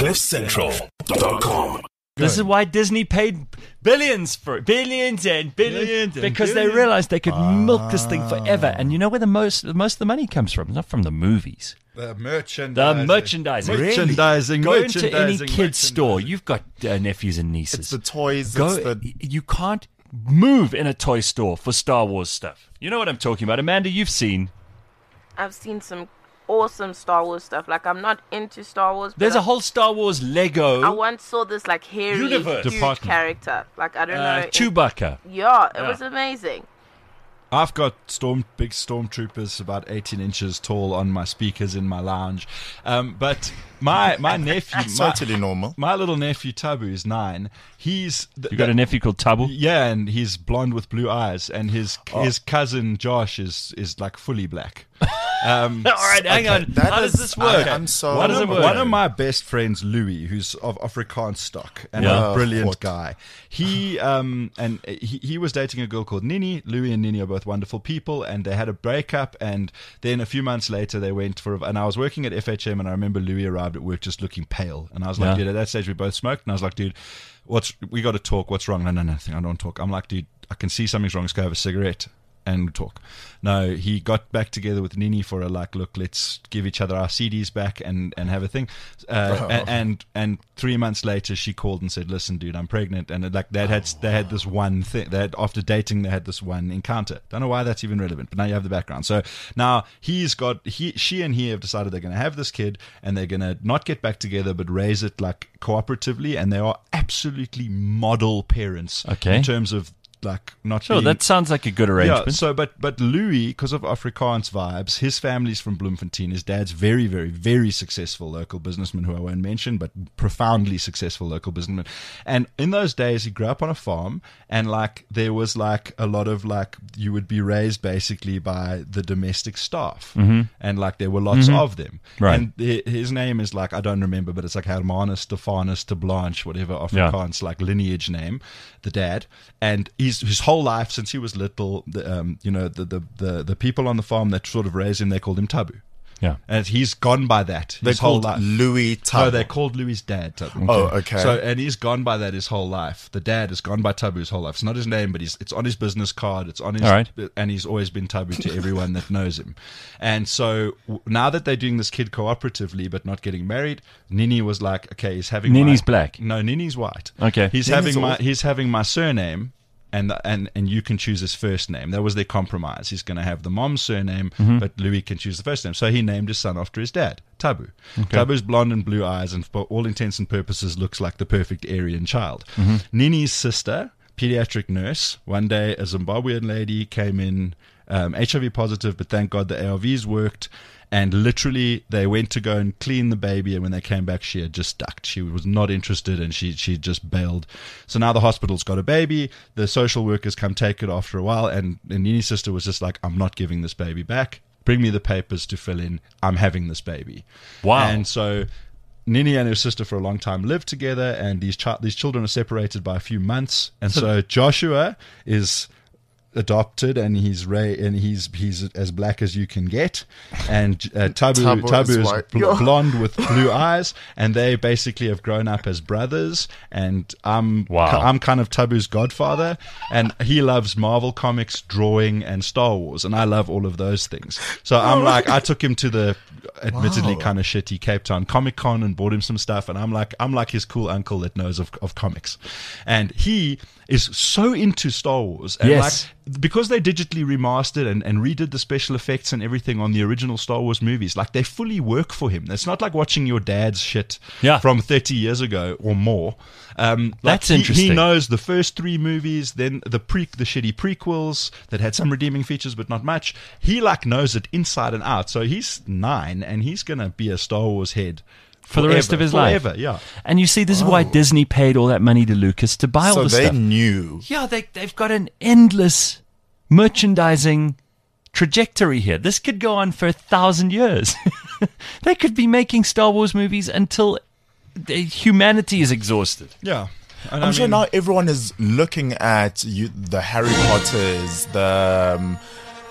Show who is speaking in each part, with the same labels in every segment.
Speaker 1: CliffCentral.com.
Speaker 2: This is why Disney paid billions for it. Billions and billions. Because they realized they could milk this thing forever. And you know where the most of the money comes from? Not from the movies.
Speaker 3: The merchandising.
Speaker 2: The merchandising.
Speaker 3: Merchandising.
Speaker 2: Go into any kid's store. You've got nephews and nieces.
Speaker 4: It's the toys.
Speaker 2: You can't move in a toy store for Star Wars stuff. You know what I'm talking about. Amanda, you've seen.
Speaker 5: I've seen some awesome Star Wars stuff. Like, I'm not into Star Wars.
Speaker 2: There's a whole Star Wars Lego.
Speaker 5: I once saw this like hairy,
Speaker 2: Universe.
Speaker 5: huge
Speaker 2: Department.
Speaker 5: character. Like, I don't know.
Speaker 2: Chewbacca.
Speaker 5: Yeah, it was amazing.
Speaker 3: I've got big stormtroopers about 18 inches tall on my speakers in my lounge. But my nephew...
Speaker 4: Totally normal.
Speaker 3: My little nephew, Tabu, is 9. You
Speaker 2: got a nephew called Tabu?
Speaker 3: Yeah, and he's blonde with blue eyes. And his cousin, Josh, is like fully black.
Speaker 2: All right, hang on. How does this work?
Speaker 4: I'm so...
Speaker 2: How does it work?
Speaker 3: One of my best friends, Louis, who's of Afrikaans stock and a brilliant guy. He was dating a girl called Nini. Louis and Nini are both wonderful people, and they had a breakup. And then a few months later, they went and I was working at FHM, and I remember Louis arrived at work just looking pale. And I was like, dude, at that stage we both smoked, and I was like, dude, we got to talk. What's wrong? No, nothing. I don't talk. I'm like, dude, I can see something's wrong. Let's go have a cigarette and talk. No, he got back together with Nini for look, let's give each other our CDs back and have a thing. And 3 months later, she called and said, listen, dude, I'm pregnant. And they had this one thing. After dating, they had this one encounter. Don't know why that's even relevant, but now you have the background. So now she and he have decided they're going to have this kid, and they're going to not get back together, but raise it like cooperatively. And they are absolutely model parents in terms of not
Speaker 2: sure, that sounds like a good arrangement.
Speaker 3: Yeah, so but Louis, because of Afrikaans vibes, his family's from Bloemfontein. His dad's very, very, very successful local businessman who I won't mention, but profoundly successful local businessman. And in those days, he grew up on a farm, and there was a lot of you would be raised basically by the domestic staff, and there were lots of them.
Speaker 2: Right.
Speaker 3: And his name is I don't remember, but it's Hermanus, Stefanus, de Blanche, whatever Afrikaans lineage name, the dad, and his whole life since he was little, the people on the farm that sort of raised him, they called him Tabu.
Speaker 2: Yeah,
Speaker 3: and he's gone by that.
Speaker 4: They called Louis Tabu.
Speaker 3: No, they called Louis' dad Tabu.
Speaker 4: Oh, okay.
Speaker 3: So, and he's gone by that his whole life. The dad has gone by Tabu his whole life. It's not his name, but it's on his business card. It's on his, and he's always been Tabu to everyone that knows him. And so now that they're doing this kid cooperatively, but not getting married, Nini was like, okay, he's having
Speaker 2: Nini's black.
Speaker 3: No, Nini's white.
Speaker 2: Okay,
Speaker 3: he's having my surname. And you can choose his first name. That was their compromise. He's going to have the mom's surname, but Louis can choose the first name. So he named his son after his dad, Tabu. Okay. Tabu's blonde and blue eyes, and for all intents and purposes looks like the perfect Aryan child. Nini's sister, pediatric nurse, one day a Zimbabwean lady came in, HIV positive, but thank God the ARVs worked. And literally, they went to go and clean the baby, and when they came back, she had just ducked. She was not interested, and she just bailed. So now the hospital's got a baby. The social workers come take it after a while, and Nini's sister was just like, I'm not giving this baby back. Bring me the papers to fill in. I'm having this baby.
Speaker 2: Wow.
Speaker 3: And so Nini and her sister for a long time lived together, and these children are separated by a few months. And so Joshua is adopted, and he's as black as you can get, and Tabu is blonde with blue eyes, and they basically have grown up as brothers. And I'm kind of Tabu's godfather, and he loves Marvel comics, drawing, and Star Wars, and I love all of those things. So I took him to the admittedly kind of shitty Cape Town Comic Con and bought him some stuff, and I'm like his cool uncle that knows of comics, and he is so into Star Wars, and because they digitally remastered and redid the special effects and everything on the original Star Wars movies, they fully work for him. It's not like watching your dad's shit from 30 years ago or more.
Speaker 2: That's interesting.
Speaker 3: He knows the first 3 movies, then the shitty prequels that had some redeeming features but not much. He knows it inside and out. So he's 9, and he's gonna be a Star Wars head
Speaker 2: for the rest of his life.
Speaker 3: Yeah.
Speaker 2: And you see, this is why Disney paid all that money to Lucas to buy all the stuff.
Speaker 4: So they knew.
Speaker 2: Yeah, they've got an endless merchandising trajectory here. This could go on for 1,000 years. They could be making Star Wars movies until humanity is exhausted.
Speaker 3: Yeah. And
Speaker 4: I'm sure now everyone is looking at the Harry Potters, the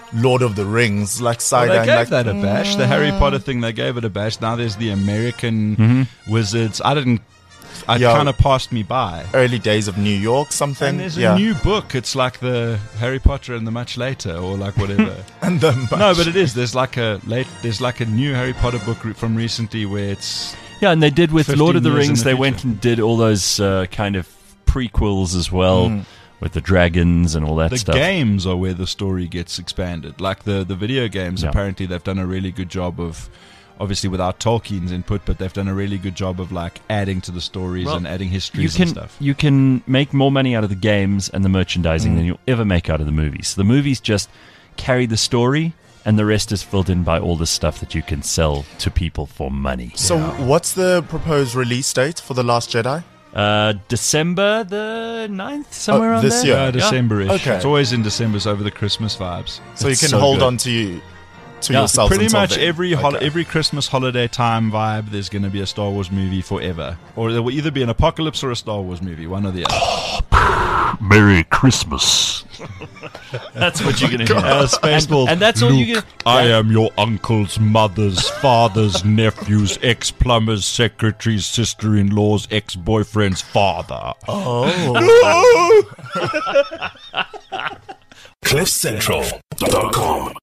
Speaker 4: Lord of the Rings, like side
Speaker 3: They
Speaker 4: eyeing,
Speaker 3: gave
Speaker 4: like
Speaker 3: that a bash. The Harry Potter thing, they gave it a bash. Now there's the American Wizards. It
Speaker 4: Yeah.
Speaker 3: kind of passed me by.
Speaker 4: early days of New York, something.
Speaker 3: And there's a new book. It's like the Harry Potter and the Much Later, or like whatever.
Speaker 4: and the
Speaker 3: No, but it is. There's like a new Harry Potter book from recently where it's
Speaker 2: Yeah, and they did with
Speaker 3: 15
Speaker 2: Lord of the
Speaker 3: years in
Speaker 2: Rings.
Speaker 3: the
Speaker 2: They
Speaker 3: future.
Speaker 2: went and did all those kind of prequels as well with the dragons and all that
Speaker 3: the
Speaker 2: stuff.
Speaker 3: games are where the story gets expanded. Like the video games,
Speaker 2: Yeah.
Speaker 3: apparently they've done a really good job of, obviously without Tolkien's input, but they've done a really good job of like adding to the stories
Speaker 2: Well,
Speaker 3: and adding
Speaker 2: You
Speaker 3: histories
Speaker 2: can
Speaker 3: and stuff.
Speaker 2: you can make more money out of the games and the merchandising than you'll ever make out of the movies. The movies just carry the story, and the rest is filled in by all the stuff that you can sell to people for money.
Speaker 4: So, what's the proposed release date for The Last Jedi?
Speaker 2: December the 9th, somewhere around
Speaker 4: this
Speaker 2: there.
Speaker 4: year.
Speaker 3: December-ish.
Speaker 4: Okay.
Speaker 3: It's always in December, so over the Christmas vibes.
Speaker 4: So you
Speaker 2: It's
Speaker 4: can
Speaker 2: so
Speaker 4: hold
Speaker 2: good.
Speaker 4: on to
Speaker 2: Yeah,
Speaker 4: yourself.
Speaker 3: Pretty
Speaker 4: until
Speaker 3: much
Speaker 4: then. Okay.
Speaker 3: every Christmas holiday time vibe, there's going to be a Star Wars movie forever. Or there will either be an apocalypse or a Star Wars movie, one or the other.
Speaker 1: Merry Christmas.
Speaker 2: That's what you're going to hear.
Speaker 3: Spaceballs.
Speaker 2: And that's all you get.
Speaker 3: I am your uncle's, mother's, father's, nephew's, ex-plumber's, secretary's, sister-in-law's, ex-boyfriend's father.
Speaker 1: CliffCentral.com